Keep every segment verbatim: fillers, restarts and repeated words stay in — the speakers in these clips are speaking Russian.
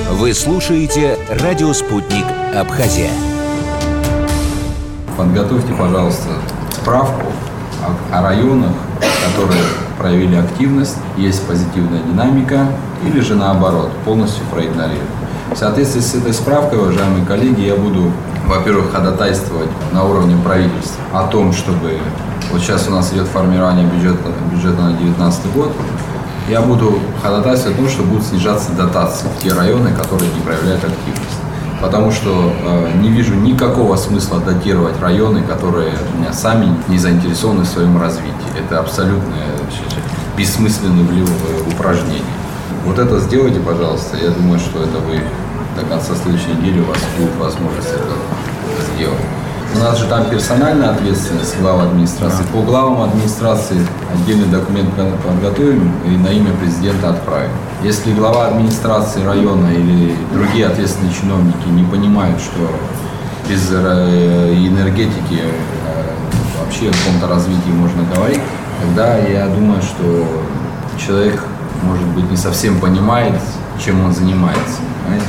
Вы слушаете радио «Спутник Абхазия». Подготовьте, пожалуйста, справку о, о районах, которые проявили активность, есть позитивная динамика, или же наоборот, полностью проигнорировали. В соответствии с этой справкой, уважаемые коллеги, я буду, во-первых, ходатайствовать на уровне правительства о том, чтобы, вот сейчас у нас идет формирование бюджета, бюджета на две тысячи девятнадцатый год, я буду ходатайствовать о том, что будут снижаться дотации в те районы, которые не проявляют активность. Потому что э, не вижу никакого смысла датировать районы, которые сами не заинтересованы в своем развитии. Это абсолютное бессмысленное упражнение. Вот это сделайте, пожалуйста. Я думаю, что это вы до конца следующей недели у вас будет возможность это сделать. У нас же там персональная ответственность глав администрации. По главам администрации отдельный документ подготовим и на имя президента отправим. Если глава администрации района или другие ответственные чиновники не понимают, что без энергетики вообще о каком-то развитии можно говорить, тогда я думаю, что человек, может быть, не совсем понимает, чем он занимается. Понимаете?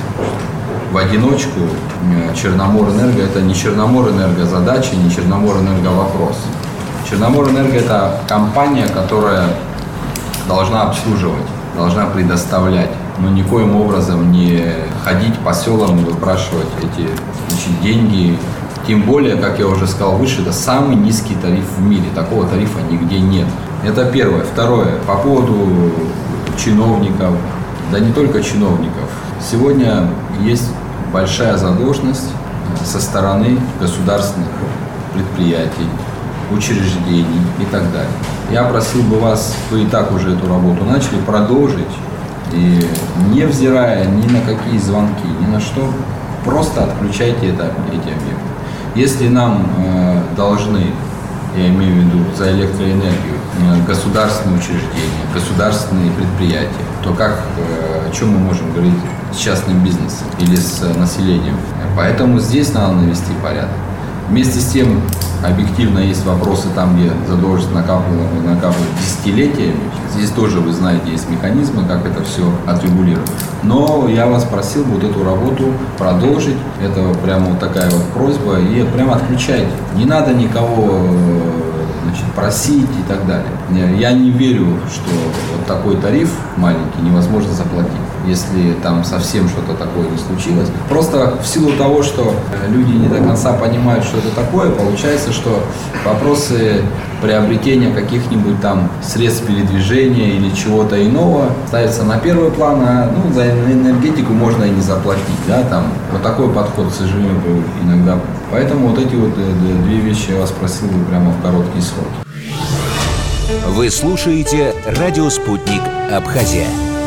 В одиночку Черноморэнерго – это не Черноморэнерго задача, не Черноморэнерго вопрос. Черноморэнерго – это компания, которая должна обслуживать, должна предоставлять, но никоим образом не ходить по селам и выпрашивать эти, значит, деньги. Тем более, как я уже сказал выше, это самый низкий тариф в мире. Такого тарифа нигде нет. Это первое. Второе. По поводу чиновников, да не только чиновников. Сегодня есть большая задолженность со стороны государственных предприятий, учреждений и так далее. Я просил бы вас, вы и так уже эту работу начали, продолжить, и не взирая ни на какие звонки, ни на что, просто отключайте это, эти объекты. Если нам э, должны, я имею в виду за электроэнергию, э, государственные учреждения, государственные предприятия, то как, э, о чем мы можем говорить с частным бизнесом или с населением? Поэтому здесь надо навести порядок. Вместе с тем, объективно есть вопросы там, где задолженность накапливается, накапливается десятилетиями. Здесь тоже, вы знаете, есть механизмы, как это все отрегулировать. Но я вас просил вот эту работу продолжить. Это прямо вот такая вот просьба. И прямо отключайте. Не надо никого, значит, просить и так далее. Я не верю, что вот такой тариф маленький невозможно заплатить, если там совсем что-то такое не случилось. Просто в силу того, что люди не до конца понимают, что это такое, получается, что вопросы приобретения каких-нибудь там средств передвижения или чего-то иного ставятся на первый план, а ну, за энергетику можно и не заплатить. Да, там. Вот такой подход, к сожалению, иногда. Поэтому вот эти вот две вещи я вас просил бы прямо в короткие сроки. Вы слушаете радио «Спутник Абхазия».